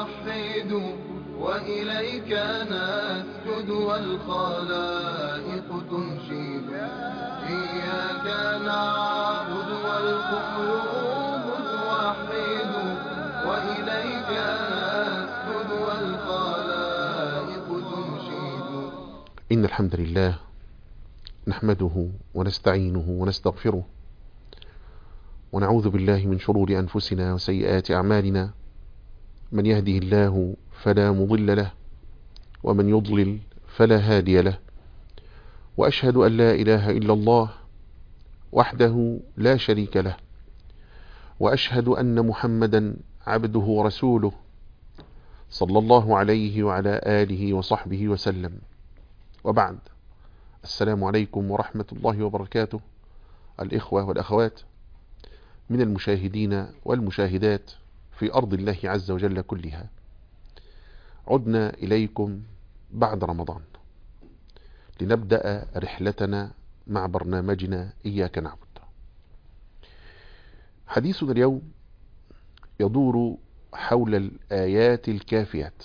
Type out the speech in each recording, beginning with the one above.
نوحد وإليك نسجد والخلائق تنشد. إياك نعبد والقلوب توحد وإليك نسجد والخلائق تنشد. إن الحمد لله نحمده ونستعينه ونستغفره ونعوذ بالله من شرور أنفسنا وسيئات أعمالنا. من يهده الله فلا مضل له ومن يضلل فلا هادي له، وأشهد أن لا إله إلا الله وحده لا شريك له، وأشهد أن محمدا عبده ورسوله صلى الله عليه وعلى آله وصحبه وسلم. وبعد، السلام عليكم ورحمة الله وبركاته الإخوة والأخوات من المشاهدين والمشاهدات في أرض الله عز وجل كلها. عدنا إليكم بعد رمضان لنبدأ رحلتنا مع برنامجنا إياك نعبد. حديثنا اليوم يدور حول الآيات الكافيات.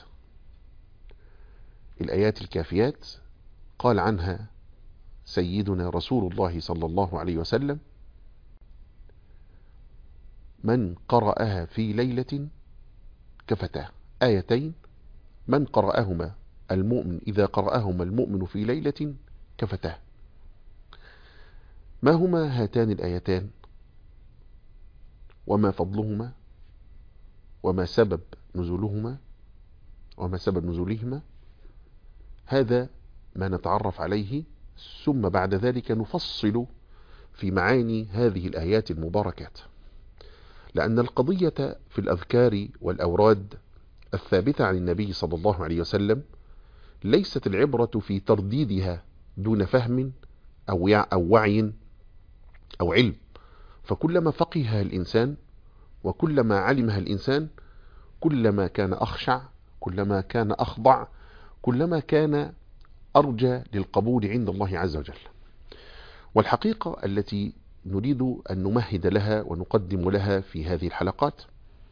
الآيات الكافيات قال عنها سيدنا رسول الله صلى الله عليه وسلم: من قرأها في ليلة كفتاه. آيتين من قرأهما المؤمن، إذا قرأهما المؤمن في ليلة كفتاه. ما هما هاتان الآيتان؟ وما فضلهما؟ وما سبب نزولهما؟ هذا ما نتعرف عليه، ثم بعد ذلك نفصل في معاني هذه الآيات المباركات. لأن القضية في الأذكار والأوراد الثابتة عن النبي صلى الله عليه وسلم ليست العبرة في ترديدها دون فهم أو وعي أو علم، فكلما فقهها الإنسان وكلما علمها الإنسان كلما كان أخشع، كلما كان أخضع، كلما كان أرجى للقبول عند الله عز وجل. والحقيقة التي نريد أن نمهد لها ونقدم لها في هذه الحلقات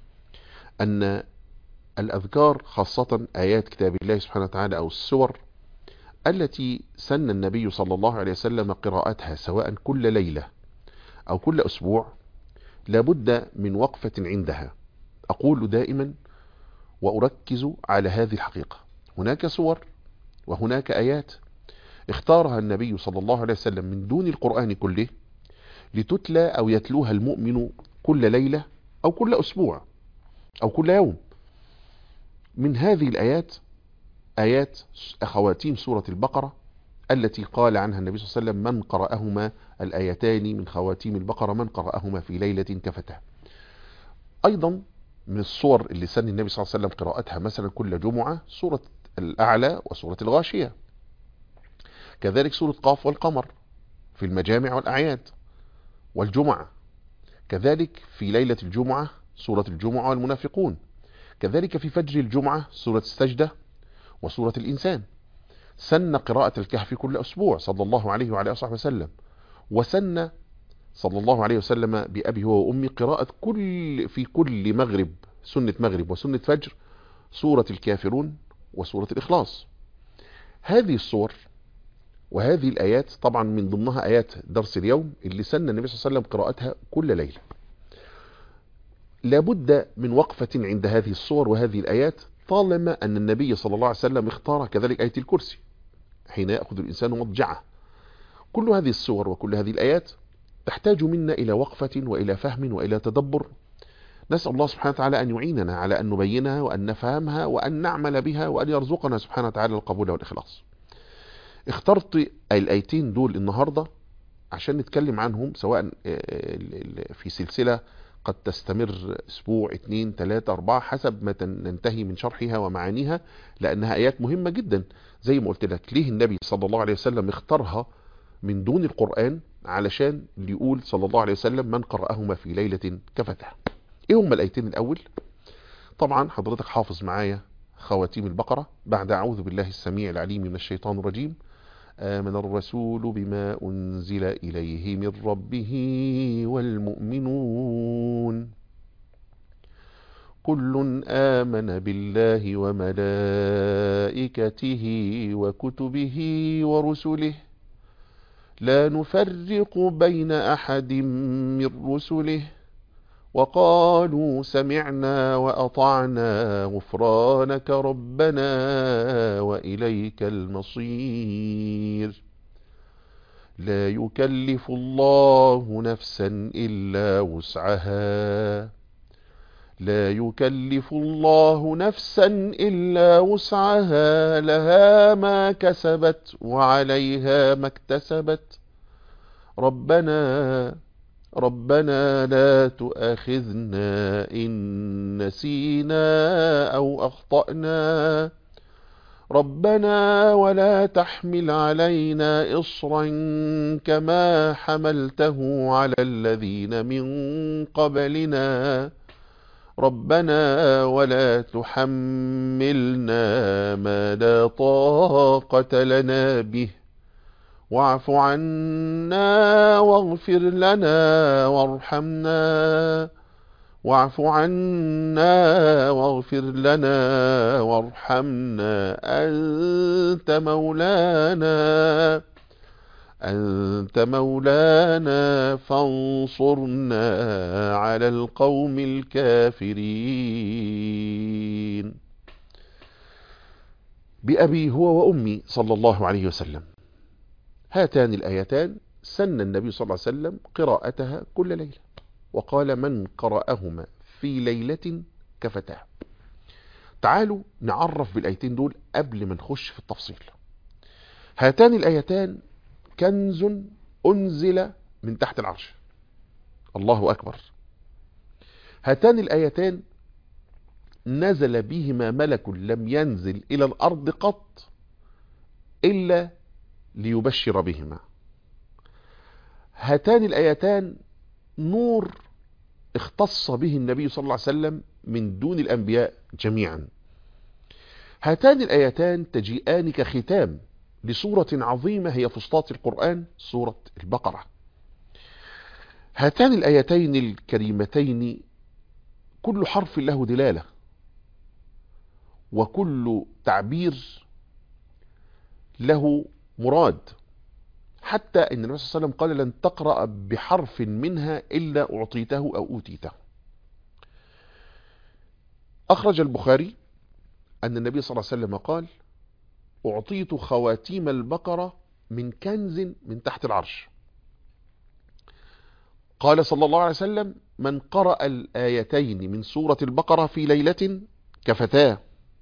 أن الأذكار، خاصة آيات كتاب الله سبحانه وتعالى أو السور التي سن النبي صلى الله عليه وسلم قراءتها سواء كل ليلة أو كل أسبوع، لابد من وقفة عندها. أقول دائما وأركز على هذه الحقيقة: هناك سور وهناك آيات اختارها النبي صلى الله عليه وسلم من دون القرآن كله لتتلى أو يتلوها المؤمن كل ليلة أو كل أسبوع أو كل يوم. من هذه الآيات آيات خواتيم سورة البقرة التي قال عنها النبي صلى الله عليه وسلم: من قرأهما، الآيتان من خواتيم البقرة، من قرأهما في ليلة كفتاه. أيضا من الصور اللي سن النبي صلى الله عليه وسلم قراءتها مثلا كل جمعة سورة الأعلى وسورة الغاشية، كذلك سورة قاف والقمر في المجامع والأعياد والجمعة، كذلك في ليلة الجمعة سورة الجمعة والمنافقون، كذلك في فجر الجمعة سورة السجدة وسورة الإنسان. سن قراءة الكهف كل أسبوع صلى الله عليه وعلى آله وسلم، وسن صلى الله عليه وسلم بأبي هو وأمي قراءة في كل مغرب، سنة مغرب وسنة فجر، سورة الكافرون وسورة الإخلاص. هذه الصور وهذه الآيات طبعا من ضمنها آيات درس اليوم اللي سن النبي صلى الله عليه وسلم قراءتها كل ليلة. لابد من وقفة عند هذه الصور وهذه الآيات، طالما أن النبي صلى الله عليه وسلم اختار كذلك آية الكرسي حين يأخذ الإنسان مضجعه. كل هذه الصور وكل هذه الآيات تحتاج منا إلى وقفة وإلى فهم وإلى تدبر. نسأل الله سبحانه وتعالى أن يعيننا على أن نبينها وأن نفهمها وأن نعمل بها وأن يرزقنا سبحانه وتعالى القبول والإخلاص. اخترت الآيتين دول النهاردة عشان نتكلم عنهم، سواء في سلسلة قد تستمر أسبوع 2 3 4 حسب ما ننتهي من شرحها ومعانيها، لأنها آيات مهمة جدا. زي ما قلت لك، ليه النبي صلى الله عليه وسلم اختارها من دون القرآن؟ علشان يقول صلى الله عليه وسلم: من قرأهما في ليلة كفتاه. ايه هما الآيتين؟ الأول طبعا حضرتك حافظ معايا خواتيم البقرة بعد أعوذ بالله السميع العليم من الشيطان الرجيم: آمن الرسول بما أنزل إليه من ربه والمؤمنون كل آمن بالله وملائكته وكتبه ورسله لا نفرق بين أحد من رسله وقالوا سمعنا وأطعنا غفرانك ربنا وإليك المصير لا يكلف الله نفسا إلا وسعها لا يكلف الله نفسا إلا وسعها لها ما كسبت وعليها ما اكتسبت ربنا لا تؤاخذنا إن نسينا أو أخطأنا ربنا ولا تحمل علينا إصرا كما حملته على الذين من قبلنا ربنا ولا تحملنا ما لا طاقة لنا به واعف عنا واغفر لنا وارحمنا واعف عنا واغفر لنا وارحمنا أنت مولانا فانصرنا على القوم الكافرين. بأبي هو وأمي صلى الله عليه وسلم، هاتان الآيتان سن النبي صلى الله عليه وسلم قراءتها كل ليلة، وقال من قرأهما في ليلة كفتاه. تعالوا نعرف بالآيتين دول قبل ما نخش في التفصيل. هاتان الآيتان كنز أنزل من تحت العرش، الله أكبر. هاتان الآيتان نزل بهما ملك لم ينزل إلى الأرض قط إلا ليبشر بهما. هاتان الآيتان نور اختص به النبي صلى الله عليه وسلم من دون الأنبياء جميعا. هاتان الآيتان تجيئان كختام لسورة عظيمة هي فسطاط القرآن، سورة البقرة. هاتان الآيتين الكريمتين كل حرف له دلالة، وكل تعبير له مراد، حتى ان النبي صلى الله عليه وسلم قال لن تقرأ بحرف منها إلا أعطيته أو أوتيته. أخرج البخاري أن النبي صلى الله عليه وسلم قال أعطيت خواتيم البقرة من كنز من تحت العرش. قال صلى الله عليه وسلم من قرأ الآيتين من سورة البقرة في ليلة كفتاه.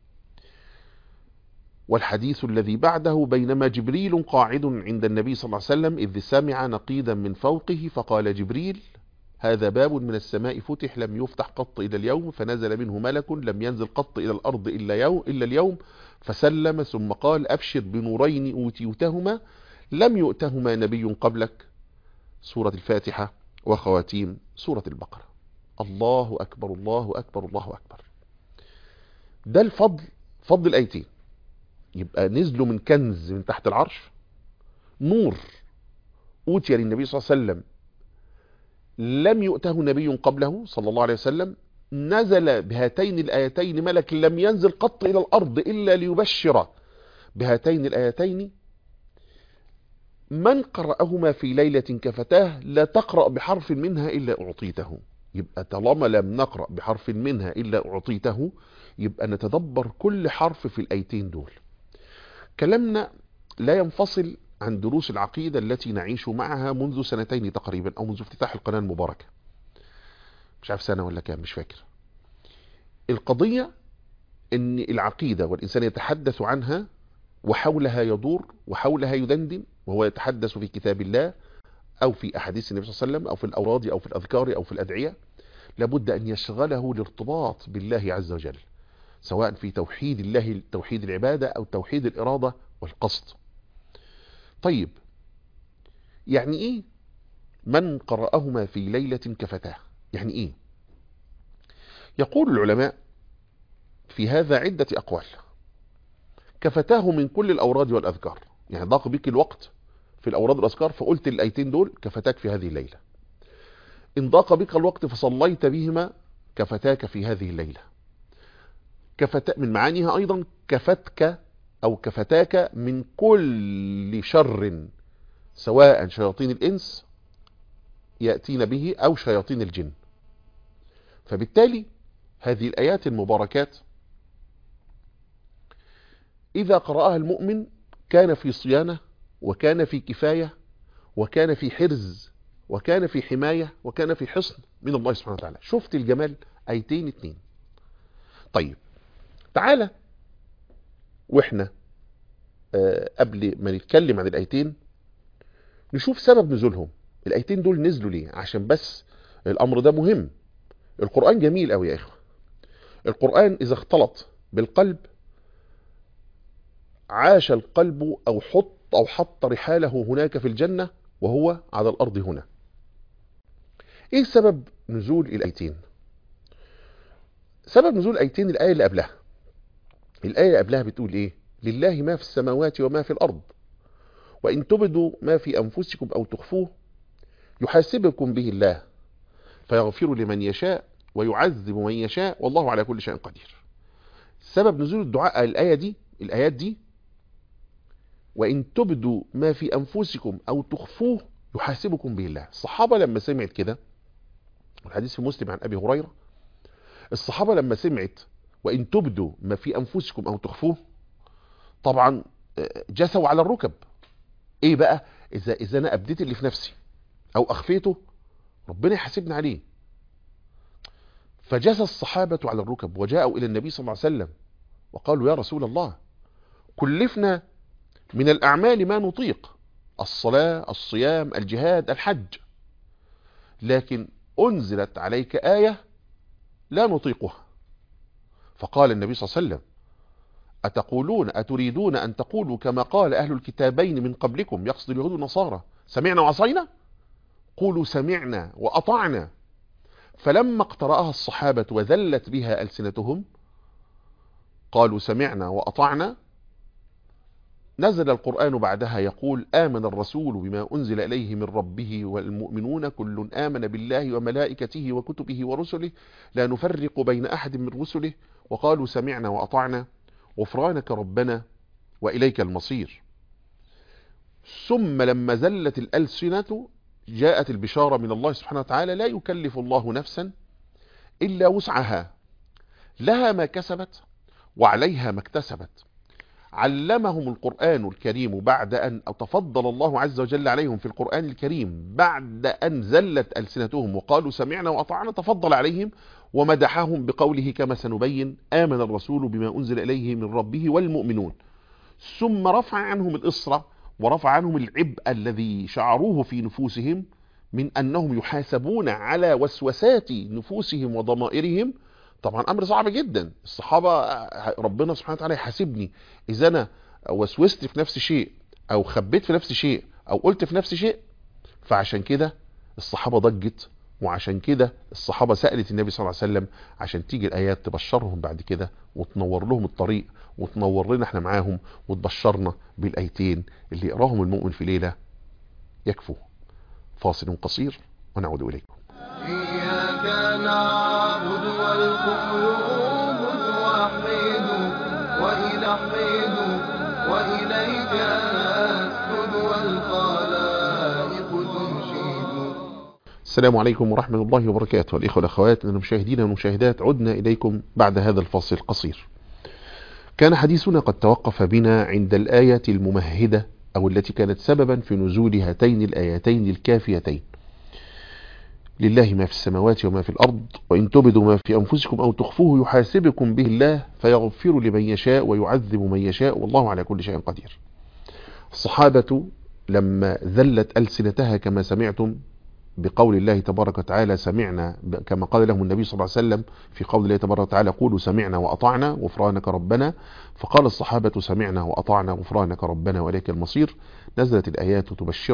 والحديث الذي بعده بينما جبريل قاعد عند النبي صلى الله عليه وسلم إذ سمع نقيدا من فوقه فقال جبريل هذا باب من السماء فتح لم يفتح قط إلى اليوم، فنزل منه ملك لم ينزل قط إلى الأرض إلا اليوم، فسلم ثم قال أبشر بنورين أوتيتهما لم يؤتهما نبي قبلك، سورة الفاتحة وخواتيم سورة البقرة. الله أكبر الله أكبر الله أكبر. ده الفضل، فضل الآيتين. يبقى نزلوا من كنز من تحت العرش، نور أوتي للنبي صلى الله عليه وسلم لم يؤته نبي قبله صلى الله عليه وسلم، نزل بهاتين الآيتين ملك لم ينزل قط إلى الأرض إلا ليبشر بهاتين الآيتين. من قرأهما في ليلة كفتاه لا تقرأ بحرف منها إلا أعطيته. يبقى طالما لم نقرأ بحرف منها إلا أعطيته، يبقى نتدبر كل حرف في الآيتين دول. كلامنا لا ينفصل عن دروس العقيدة التي نعيش معها منذ سنتين تقريبا، أو منذ افتتاح القناة المباركة، مش عارف سنة ولا كام، مش فاكر. القضية ان العقيدة والإنسان يتحدث عنها وحولها يدور وحولها يدندن، وهو يتحدث في كتاب الله أو في أحاديث النبي صلى الله عليه وسلم أو في الأوراد أو في الأذكار أو في الأدعية، لابد أن يشغله الارتباط بالله عز وجل، سواء في توحيد الله توحيد العبادة أو توحيد الإرادة والقصد. طيب، يعني إيه من قرأهما في ليلة كفتاه؟ يعني إيه؟ يقول العلماء في هذا عدة أقوال. كفتاه من كل الأوراد والأذكار، يعني ضاق بك الوقت في الأوراد والأذكار فقلت الآيتين دول كفتاك في هذه الليلة. إن ضاق بك الوقت فصليت بهما كفتاك في هذه الليلة. من معانيها أيضا كفتك أو كفتاك من كل شر، سواء شياطين الإنس يأتين به أو شياطين الجن. فبالتالي هذه الآيات المباركات إذا قرأها المؤمن كان في صيانة، وكان في كفاية، وكان في حرز، وكان في حماية، وكان في حصن من الله سبحانه وتعالى. شفت الجمال؟ آيتين اتنين. طيب تعالى واحنا قبل ما نتكلم عن الآيتين نشوف سبب نزولهم. الآيتين دول نزلوا ليه؟ عشان بس الأمر ده مهم. القرآن جميل قوي يا إخوة. القرآن إذا اختلط بالقلب عاش القلب أو حط رحاله هناك في الجنة وهو على الأرض هنا. إيه سبب نزول الآيتين؟ سبب نزول الآيتين الآية اللي قبلها. الآية اللي قبلها بتقول إيه؟ لله ما في السماوات وما في الأرض وإن تبدوا ما في أنفسكم أو تخفوه يحاسبكم به الله فيغفر لمن يشاء ويعذب من يشاء والله على كل شيء قدير. سبب نزول الدعاء الآيات دي وإن تبدوا ما في أنفسكم أو تخفوه يحاسبكم به الله. الصحابة لما سمعت كده، الحديث في مسلم عن أبي هريرة، الصحابة لما سمعت وإن تبدوا ما في أنفسكم أو تخفوه طبعا جسوا على الركب. إيه بقى؟ إذا أنا أبديت اللي في نفسي أو أخفيته ربنا يحاسبنا عليه. فجثى الصحابة على الركب وجاءوا إلى النبي صلى الله عليه وسلم وقالوا يا رسول الله كلفنا من الأعمال ما نطيق، الصلاة، الصيام، الجهاد، الحج، لكن أنزلت عليك آية لا نطيقها. فقال النبي صلى الله عليه وسلم أتريدون أن تقولوا كما قال أهل الكتابين من قبلكم، يقصد اليهود والنصارى، سمعنا وعصينا؟ قولوا سمعنا وأطعنا. فلما اقترأها الصحابة وذلت بها ألسنتهم قالوا سمعنا وأطعنا نزل القرآن بعدها يقول آمن الرسول بما أنزل إليه من ربه والمؤمنون كل آمن بالله وملائكته وكتبه ورسله لا نفرق بين أحد من رسله وقالوا سمعنا وأطعنا غفرانك ربنا وإليك المصير. ثم لما زلت الألسنة جاءت البشارة من الله سبحانه وتعالى لا يكلف الله نفسا إلا وسعها لها ما كسبت وعليها ما اكتسبت. علمهم القرآن الكريم بعد أن تفضل الله عز وجل عليهم في القرآن الكريم بعد أن زلت ألسنتهم وقالوا سمعنا وأطعنا، تفضل عليهم ومدحهم بقوله كما سنبين آمن الرسول بما أنزل إليه من ربه والمؤمنون. ثم رفع عنهم الإصرة ورفع عنهم العبء الذي شعروه في نفوسهم من أنهم يحاسبون على وسوسات نفوسهم وضمائرهم. طبعا أمر صعب جدا. الصحابة ربنا سبحانه وتعالى يحاسبني إذا أنا وسوست في نفس شيء أو خبيت في نفس شيء أو قلت في نفس شيء. فعشان كده الصحابة ضجت، وعشان كده الصحابة سألت النبي صلى الله عليه وسلم عشان تيجي الآيات تبشرهم بعد كده وتنور لهم الطريق وتنور لنا احنا معاهم وتبشرنا بالآيتين اللي يقراهم المؤمن في ليلة يكفوه. فاصل قصير ونعود إليكم. إياك نعبد والقلوب توحد وإلحد وإليك نسجد والخلائق تنشد. السلام عليكم ورحمة الله وبركاته. الإخوة والأخوات المشاهدين والمشاهدات، عدنا إليكم بعد هذا الفاصل القصير. كان حديثنا قد توقف بنا عند الآية الممهدة أو التي كانت سببا في نزول هاتين الآيتين الكافيتين لله ما في السماوات وما في الأرض وإن تبدوا ما في أنفسكم أو تخفوه يحاسبكم به الله فيغفر لمن يشاء ويعذب من يشاء والله على كل شيء قدير. الصحابة لما ذلت ألسنتها كما سمعتم بقول الله تبارك وتعالى سمعنا، كما قال لهم النبي صلى الله عليه وسلم في قول الله تبارك وتعالى قولوا سمعنا وأطعنا غفرانك ربنا، فقال الصحابة سمعنا وأطعنا غفرانك ربنا وإليك المصير. نزلت الآيات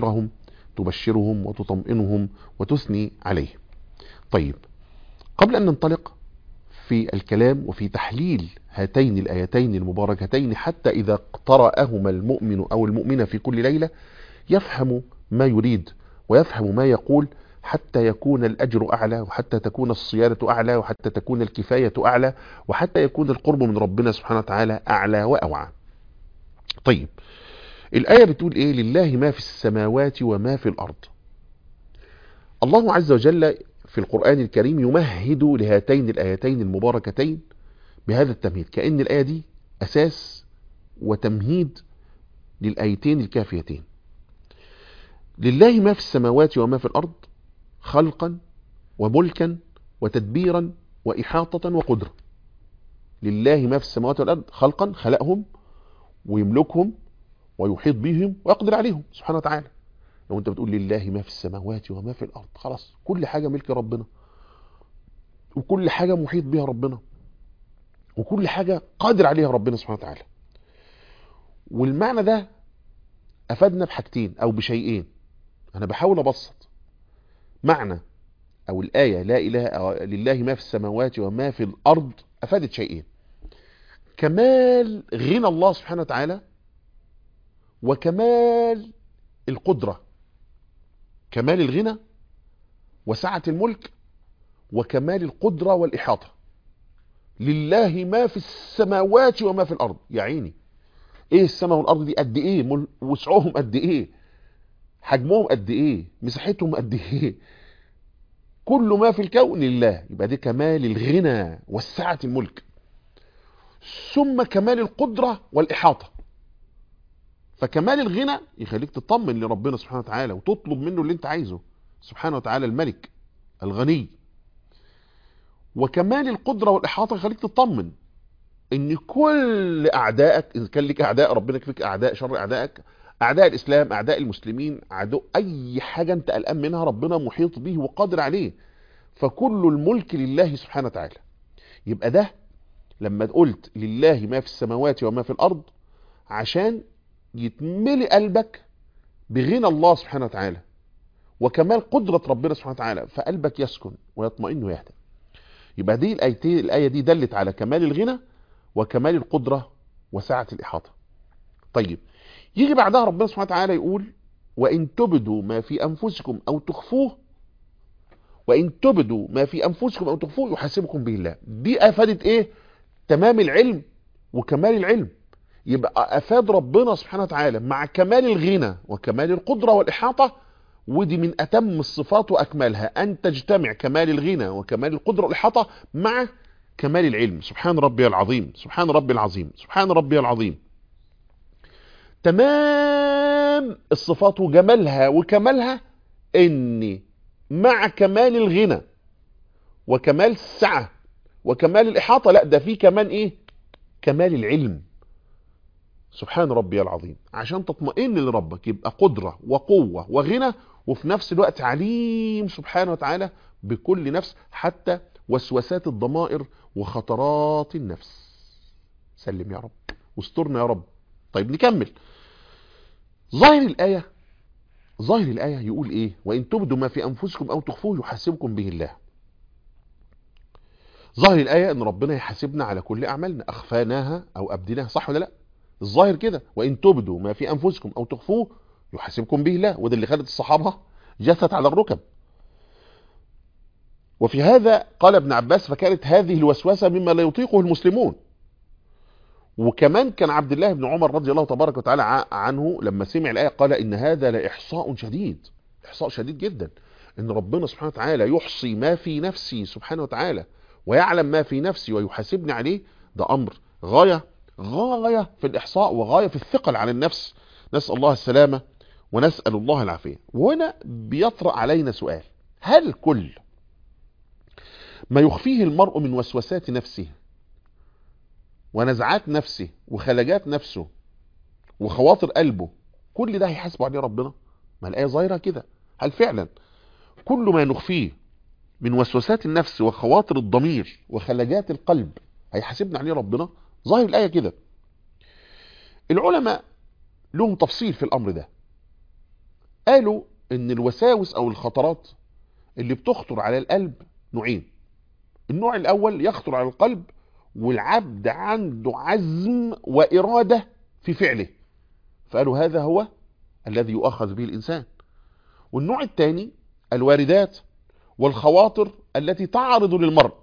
تبشرهم وتطمئنهم وتثني عليه. طيب، قبل أن ننطلق في الكلام وفي تحليل هاتين الآيتين المباركتين حتى إذا قرأهما المؤمن أو المؤمنة في كل ليلة يفهم ما يريد ويفهم ما يقول، حتى يكون الأجر أعلى، وحتى تكون الصيانة أعلى، وحتى تكون الكفاية أعلى، وحتى يكون القرب من ربنا سبحانه وتعالى أعلى وأوعى. طيب الآية بتقول إيه؟ لله ما في السماوات وما في الأرض. الله عز وجل في القرآن الكريم يمهد لهاتين الآيتين المباركتين بهذا التمهيد، كأن الآية دي أساس وتمهيد للآيتين الكافيتين. لله ما في السماوات وما في الأرض خلقا وملكا وتدبيرا وإحاطة وقدرة. لله ما في السماوات والأرض خلقا، خلقهم ويملكهم ويحيط بهم ويقدر عليهم سبحانه وتعالى. لو انت بتقول لله ما في السماوات وما في الأرض، خلاص كل حاجة ملك ربنا، وكل حاجة محيط بها ربنا، وكل حاجة قادر عليها ربنا سبحانه وتعالى. والمعنى ده أفادنا بحاجتين أو بشيئين. أنا بحاول أبسط معنى أو الآية لا إله أو لله ما في السماوات وما في الأرض، أفادت شيئين: كمال غنى الله سبحانه وتعالى، وكمال القدرة. كمال الغنى وسعة الملك وكمال القدرة والإحاطة. لله ما في السماوات وما في الأرض. يا عيني، ايه السماء والأرض دي قد ايه؟ وسعهم قد ايه؟ حجمهم قد ايه؟ مساحتهم قد ايه؟ كل ما في الكون لله. يبقى دي كمال الغنى والسعة الملك، ثم كمال القدرة والإحاطة. فكمال الغنى يخليك تطمن لربنا سبحانه وتعالى وتطلب منه اللي انت عايزه سبحانه وتعالى، الملك الغني. وكمال القدرة والإحاطة يخليك تطمن ان كل اعدائك، اذا كان لك اعداء ربنا يكفيك اعداء شر اعدائك، اعداء الاسلام، اعداء المسلمين، عدو اي حاجة انت قلقان منها ربنا محيط به وقادر عليه. فكل الملك لله سبحانه وتعالى. يبقى ده لما قلت لله ما في السماوات وما في الارض، عشان يتملي قلبك بغنى الله سبحانه وتعالى وكمال قدرة ربنا سبحانه وتعالى، فقلبك يسكن ويطمئن ويهدى. يبقى دي الآية دي دلت على كمال الغنى وكمال القدرة وسعة الإحاطة. طيب يجي بعدها ربنا سبحانه وتعالى يقول: وإن تبدوا ما في أنفسكم أو تخفوه، وإن تبدوا ما في أنفسكم أو تخفوه يحاسبكم به الله. دي أفادت إيه؟ تمام العلم وكمال العلم. يبقى أفاد ربنا سبحانه وتعالى مع كمال الغنى وكمال القدرة والإحاطة، ودي من أتم الصفات وأكملها، أن تجتمع كمال الغنى وكمال القدرة والإحاطة مع كمال العلم. سبحان ربي العظيم، سبحان ربي العظيم، سبحان ربي العظيم. تمام الصفات وجمالها وكمالها، ان مع كمال الغنى وكمال السعة وكمال الإحاطة، لا ده فيه كمان ايه؟ كمال العلم. سبحان ربي العظيم. عشان تطمئن لربك يبقى قدرة وقوة وغنى، وفي نفس الوقت عليم سبحانه وتعالى بكل نفس، حتى وسوسات الضمائر وخطرات النفس. سلم يا رب واسترنا يا رب. طيب نكمل. ظاهر الآية يقول ايه؟ وإن تبدوا ما في أنفسكم أو تخفوه يحاسبكم به الله. ظاهر الآية ان ربنا يحاسبنا على كل أعمالنا أخفاناها أو أبدناها، صح ولا لا؟ الظاهر كده، وإن تبدوا ما في أنفسكم أو تخفوه يحاسبكم به الله. وده اللي خلت الصحابة جثت على الركب. وفي هذا قال ابن عباس: فكانت هذه الوسوسة مما لا يطيقه المسلمون. وكمان كان عبد الله بن عمر رضي الله تبارك وتعالى عنه لما سمع الآية قال: إن هذا لإحصاء شديد، إحصاء شديد جدا، إن ربنا سبحانه وتعالى يحصي ما في نفسي سبحانه وتعالى ويعلم ما في نفسي ويحاسبني عليه. ده أمر غاية في الإحصاء وغاية في الثقل على النفس. نسأل الله السلامة ونسأل الله العافية. وهنا بيطرأ علينا سؤال: هل كل ما يخفيه المرء من وسوسات نفسه ونزعات نفسه وخلجات نفسه وخواطر قلبه، كل ده هيحاسبه عليه ربنا؟ ما الآية ظاهرة كده. هل فعلا كل ما نخفيه من وسوسات النفس وخواطر الضمير وخلجات القلب هيحاسبنا عليه ربنا؟ ظاهر الآية كده. العلماء لهم تفصيل في الأمر ده. قالوا ان الوساوس او الخطرات اللي بتخطر على القلب نوعين. النوع الأول يخطر على القلب والعبد عنده عزم وإرادة في فعله، فقالوا هذا هو الذي يؤخذ به الإنسان. والنوع الثاني الواردات والخواطر التي تعرض للمرء،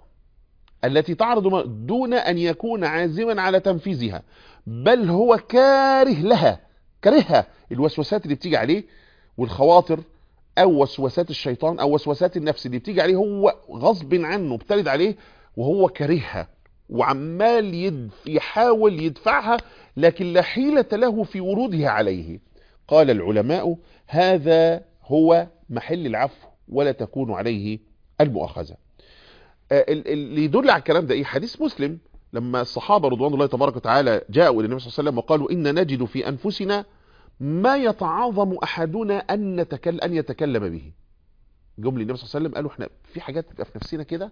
دون أن يكون عازما على تنفيذها، بل هو كاره لها، كرهها. الوسوسات اللي بتيجي عليه والخواطر أو وسوسات الشيطان أو وسوسات النفس اللي بتيجي عليه هو غصب عنه بترد عليه وهو كرهها، وعمال يحاول يدفعها، لكن لا حيلة له في ورودها عليه. قال العلماء هذا هو محل العفو ولا تكون عليه المؤاخذة. اللي يدل على الكلام ده ايه؟ حديث مسلم لما الصحابة رضوان الله تبارك وتعالى جاءوا الى النبي صلى الله عليه وسلم وقالوا إن نجد في أنفسنا ما يتعاظم أحدنا أن يتكلم به. جملة النبي صلى الله عليه وسلم قالوا احنا في حاجات تبقى في نفسنا كده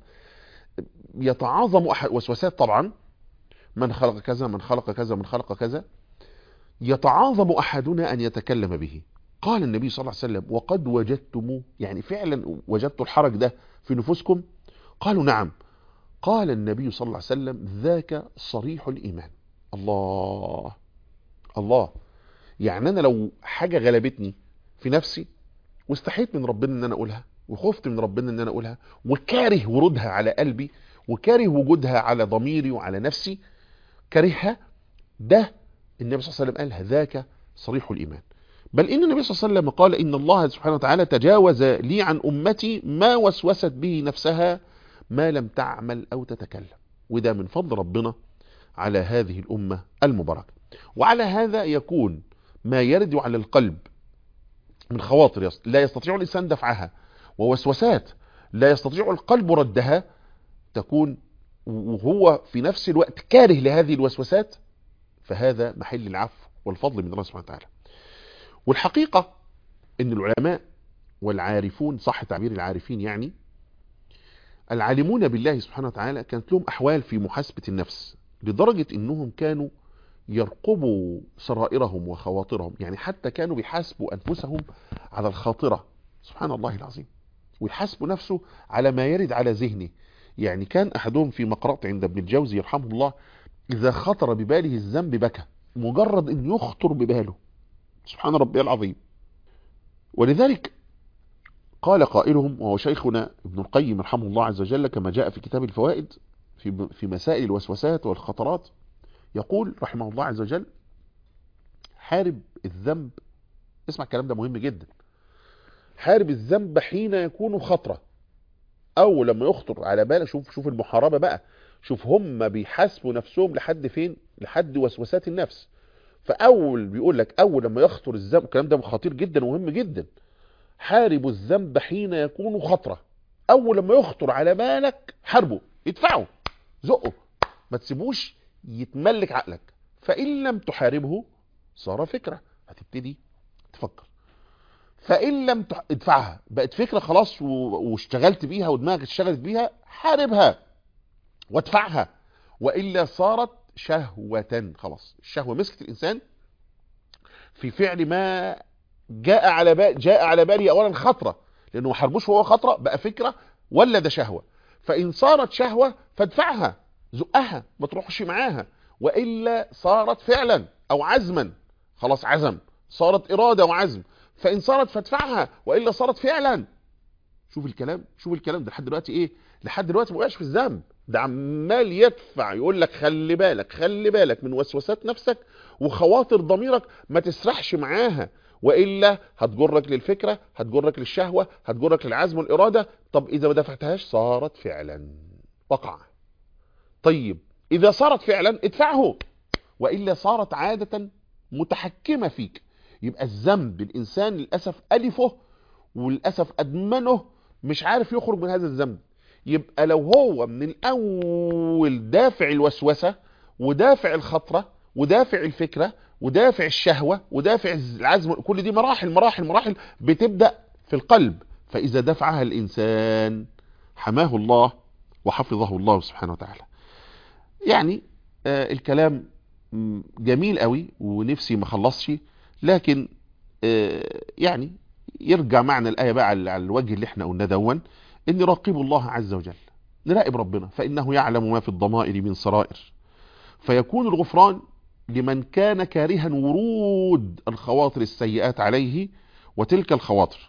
يتعاظم وسوسات طبعا، من خلق كذا من خلق كذا من خلق كذا، يتعاظم أحدنا أن يتكلم به. قال النبي صلى الله عليه وسلم وقد وجدتم، يعني فعلا وجدتوا الحرج ده في نفوسكم؟ قالوا نعم. قال النبي صلى الله عليه وسلم ذاك صريح الإيمان. الله الله. يعني أنا لو حاجة غلبتني في نفسي واستحيت من ربنا ان انا اقولها، وخفت من ربنا ان انا اقولها، وكاره ورودها على قلبي، وكاره وجودها على ضميري وعلى نفسي، كرهها، ده النبي صلى الله عليه وسلم قال ذاك صريح الإيمان. بل إن النبي صلى الله عليه وسلم قال إن الله سبحانه وتعالى تجاوز لي عن أمتي ما وسوست به نفسها ما لم تعمل أو تتكلم. وده من فضل ربنا على هذه الأمة المباركة. وعلى هذا يكون ما يرد على القلب من خواطر لا يستطيع الإنسان دفعها، ووسوسات لا يستطيع القلب ردها، تكون وهو في نفس الوقت كاره لهذه الوسوسات، فهذا محل العفو والفضل من الله سبحانه وتعالى. والحقيقة ان العلماء والعارفون، صح تعبير العارفين، يعني العالمون بالله سبحانه وتعالى كانت لهم أحوال في محاسبة النفس، لدرجة انهم كانوا يرقبوا سرائرهم وخواطرهم، يعني حتى كانوا بيحاسبوا أنفسهم على الخاطرة، سبحان الله العظيم، ويحاسبوا نفسه على ما يرد على ذهنه. يعني كان أحدهم في مقرأة عند ابن الجوزي يرحمه الله إذا خطر بباله الذنب بكى، مجرد أن يخطر بباله، سبحان ربي العظيم. ولذلك قال قائلهم وهو شيخنا ابن القيم رحمه الله عز وجل كما جاء في كتاب الفوائد في مسائل الوسوسات والخطرات، يقول رحمه الله عز وجل حارب الذنب، اسمع الكلام ده مهم جدا، حارب الذنب حين يكون خطرة، او لما يخطر على بالك. شوف المحاربة بقى، شوف هم بيحاسبوا نفسهم لحد فين، لحد وسوسات النفس. فاول بيقول لك اول لما يخطر الذنب، الكلام ده خطير جدا ومهم جدا، حاربوا الذنب حين يكون خطرة، اول لما يخطر على بالك حاربه، ادفعه، زقه، ما تسيبوش يتملك عقلك. فإن لم تحاربه صار فكرة، هتبتدي تفكر. فإن لم ادفعها، بقت فكرة خلاص واشتغلت بيها ودماغك اشتغلت بيها، حاربها وادفعها، وإلا صارت شهوة. خلاص الشهوة مسكت الإنسان في فعل ما جاء على بالي أولا خطرة، لأنه ما حاربوش وهو خطرة، بقى فكرة ولا ده شهوة. فإن صارت شهوة فادفعها، زقها، ما تروحش معاها، وإلا صارت فعلا أو عزما، خلاص عزم، صارت إرادة وعزم. فإن صارت فادفعها، وإلا صارت فعلا. شوف الكلام ده لحد دلوقتي ايه؟ لحد دلوقتي ما وقعش في الذنب، ده عمال يدفع، يقول لك خلي بالك من وسوسات نفسك وخواطر ضميرك، ما تسرحش معاها، وإلا هتجرك للفكرة، هتجرك للشهوة، هتجرك للعزم والإرادة. طب إذا ما دفعتهاش صارت فعلا، وقع. طيب إذا صارت فعلا ادفعه، وإلا صارت عادة متحكمة فيك. يبقى الذنب الإنسان للأسف ألفه وللأسف أدمنه، مش عارف يخرج من هذا الذنب. يبقى لو هو من الأول دافع الوسوسة ودافع الخطرة ودافع الفكرة ودافع الشهوة ودافع العزم، كل دي مراحل بتبدأ في القلب. فإذا دفعها الإنسان حماه الله وحفظه الله سبحانه وتعالى. يعني الكلام جميل قوي ونفسي ما خلصش، لكن يعني يرجع معنا الآية بقى على الوجه اللي احنا قلنا دون، ان راقبوا الله عز وجل، نراقب ربنا، فإنه يعلم ما في الضمائر من سرائر، فيكون الغفران لمن كان كارها ورود الخواطر السيئات عليه وتلك الخواطر.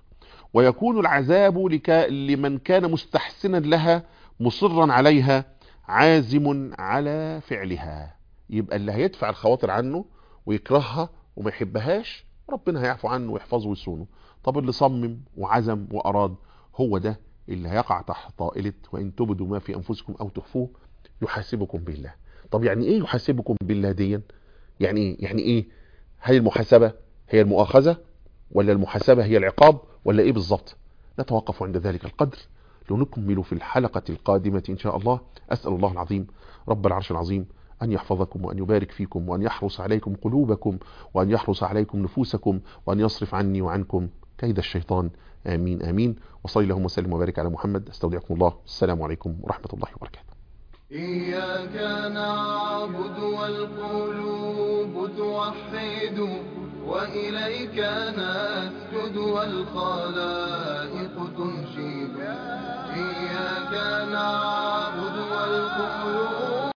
ويكون العذاب لمن كان مستحسنا لها مصرا عليها عازم على فعلها. يبقى اللي هيدفع الخواطر عنه ويكرهها وما يحبهاش ربنا هيعفو عنه ويحفظه ويصونه. طب اللي صمم وعزم وأراد هو ده اللي هيقع تحت طائلة وإن تبدوا ما في أنفسكم أو تخفوه يحاسبكم بالله. طب يعني إيه يحاسبكم بالله ديا؟ يعني إيه؟ هل المحاسبة هي المؤاخذة ولا المحاسبة هي العقاب ولا إيه بالضبط؟ نتوقف عند ذلك القدر لنكمل في الحلقة القادمة إن شاء الله. أسأل الله العظيم رب العرش العظيم أن يحفظكم وأن يبارك فيكم وأن يحرس عليكم قلوبكم وأن يحرس عليكم نفوسكم وأن يصرف عني وعنكم كيد الشيطان. آمين آمين. وصلي اللهم وسلم وبارك على محمد. استودعكم الله. السلام عليكم ورحمة الله وبركاته. إياك نعبد والقلوب توحد وإليك نسجد والخلائق تنشد. إياك نعبد والقلوب